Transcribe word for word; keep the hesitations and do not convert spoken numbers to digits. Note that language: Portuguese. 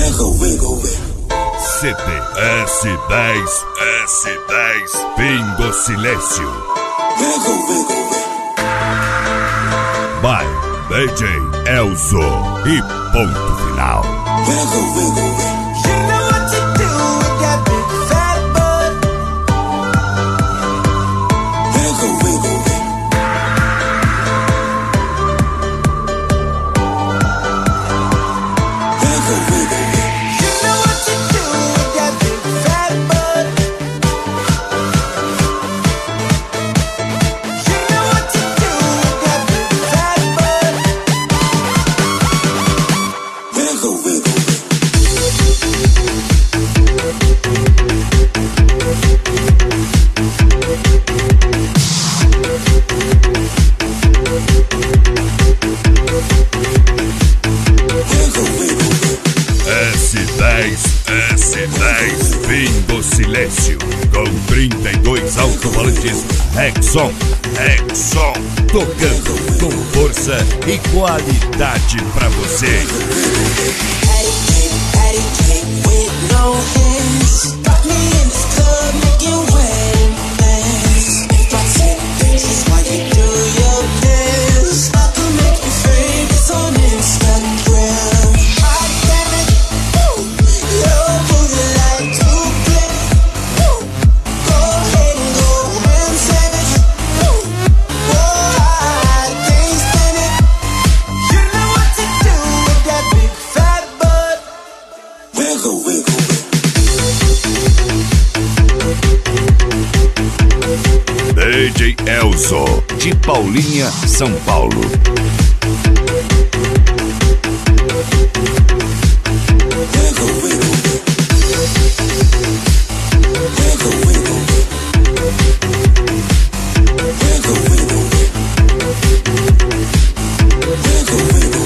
Wiggle, wiggle, wiggle. C T S dez, S dez, Bingo Silêncio. Wiggle, wiggle, wiggle. By D J Elzo e ponto final. Wiggle, wiggle, wiggle. S dez, S dez, Bingo Silêncio, com trinta e dois alto-falantes Rexon, Rexon, tocando com força e qualidade pra você. D J Elzo, de Paulinha, São Paulo. Wiggle, wiggle, wiggle.